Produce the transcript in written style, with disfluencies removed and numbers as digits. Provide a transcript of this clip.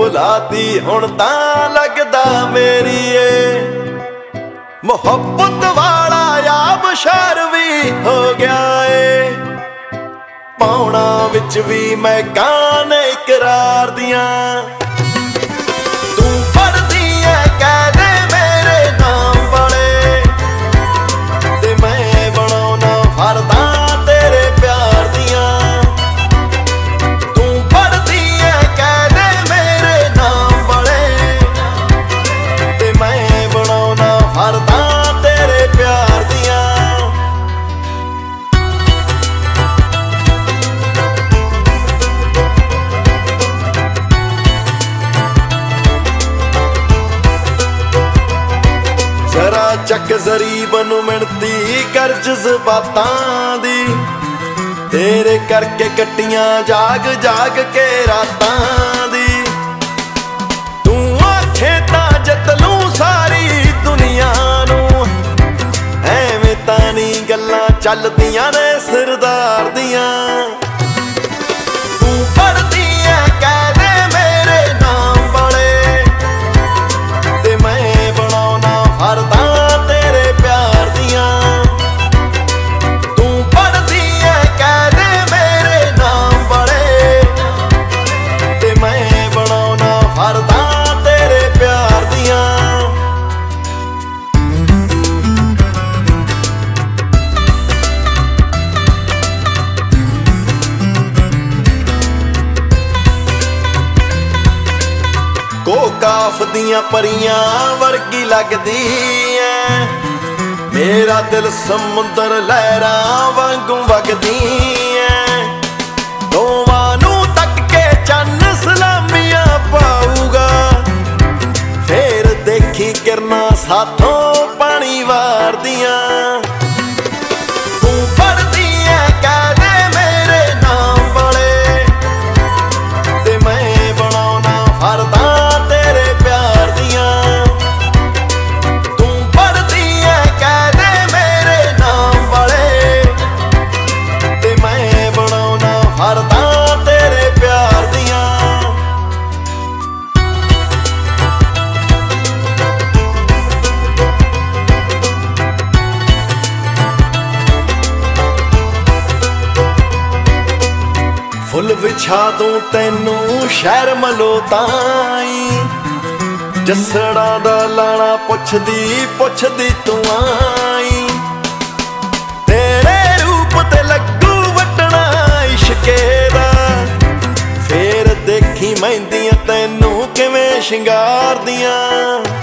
ਭੁਲਾਤੀ ਹੁਣ ਤਾਂ ਲੱਗਦਾ ਮੇਰੀ ਏ। ਮੁਹੱਬਤ ਵਾਲਾ ਆਬ ਸ਼ਹਿਰ ਵੀ ਹੋ ਗਿਆ ਏ। ਪਾਉਣਾ ਵਿੱਚ ਵੀ ਮੈਂ ਕਾਨ ਇਕਰਾਰ ਦੀਆਂ। ਤੂੰ ਪੜਦੀ ਐ ਕਹਿ ਦੇ ਮੇਰੇ ਨਾਮ ਵਾਲੇ, ਤੇ ਮੈਂ ਬਣਾਉਣਾ ਫਰਦਾਂ ਤੇਰੇ ਪਿਆਰ ਦੀਆਂ। ਤੂੰ ਪੜਦੀ ਐ ਕਹਿ ਦੇ ਮੇਰੇ ਨਾਮ ਵਾਲੇ, ਤੇ ਮੈਂ ਬਣਾਉਣਾ ਫਰਦਾਂ ਤੇਰੇ ਪਿਆਰ ਦੀਆਂ। ਜ਼ਰਾ ਚੱਕ ਜ਼ਰੀਬ ਨੂੰ ਮਿਣਤੀ ਕਰ ਜਜ਼ਬਾਤਾਂ ਦੀ, ਤੇਰੇ ਕਰਕੇ ਕੱਟੀਆਂ ਜਾਗ ਜਾਗ ਕੇ ਰਾਤਾਂ ਦੀ। ਤੂੰ ਆਖੇ ਤਾਂ ਜਿੱਤ ਲੂੰ ਸਾਰੀ ਦੁਨੀਆ ਨੂੰ, ਐਵੇਂ ਤਾਂ ਨਹੀਂ ਗੱਲਾਂ ਚੱਲਦੀਆਂ ਨੇ ਸਰਦਾਰ ਦੀਆਂ। ਤੂੰ ਪੜਦੀ ਐ ਕਹਿ ਦੇ ਮੇਰੇ ਨਾਮ ਵਾਲੇ, ਤੇ ਮੈਂ ਬਣਾਉਣਾ ਫਰਦਾਂ ਤੇਰੇ ਪਿਆਰ ਦੀਆਂ। ਤੂੰ ਪੜਦੀ ਐ ਕਹਿ ਦੇ ਮੇਰੇ ਨਾਮ ਵਾਲੇ, ਤੇ ਮੈਂ ਬਣਾਉਣਾ ਫਰਦਾਂ ਤੇਰੇ ਪਿਆਰ ਦੀਆਂ। ਕਾਫ ਦੀਆਂ ਪਰੀਆਂ ਵਰਗੀ ਲੱਗਦੀ ਐ, ਮੇਰਾ ਦਿਲ ਸਮੁੰਦਰ ਲਹਿਰਾਂ ਵਾਂਗੂ ਵਗਦੀ ਐ। ਦੋਵਾਂ ਨੂੰ ਤੱਕ ਕੇ ਚੰਨ ਸਲਾਮੀਆਂ ਪਾਊਗਾ, ਫੇਰ ਦੇਖੀ ਕਿਰਨਾਂ ਸਾਥੋਂ ਪਾਣੀ ਵਾਰਦੀਆਂ। ਤੂੰ ਪੜਦੀ ਐ ਕਹਿ ਦੇ ਮੇਰੇ ਨਾਮ ਵਾਲੇ, ਤੇ ਮੈਂ ਬਣਾਉਣਾ ਫਰਦਾਂ ਤੇਰੇ ਪਿਆਰ ਦੀਆਂ। ਤੂੰ ਪੜਦੀ ਐ ਕਹਿ ਦੇ ਮੇਰੇ ਨਾਮ ਵਾਲੇ, ਤੇ ਮੈਂ ਬਣਾਉਣਾ ਫਰਦਾਂ ਤੇਰੇ ਪਿਆਰ ਦੀਆਂ। ਫੁੱਲ ਵਿਛਾ ਦੂੰ ਤੈਨੂੰ ਸ਼ਹਿਰ ਮਲੋਤਾਈ, ਜੱਸੜਾਂ ਦਾ ਲਾਣਾ ਪੁੱਛਦੀ ਪੁੱਛਦੀ ਤੂੰ ਆਈ। ਤੇਰੇ ਰੂਪ ਤੇ ਲੱਗੂ ਵੱਟਣਾ ਇਸ਼ਕੇ ਦਾ, ਫੇਰ ਦੇਖੀ ਮਹਿੰਦੀਆਂ ਤੈਨੂੰ ਕਿਵੇਂ ਸ਼ਿੰਗਾਰਦੀਆਂ।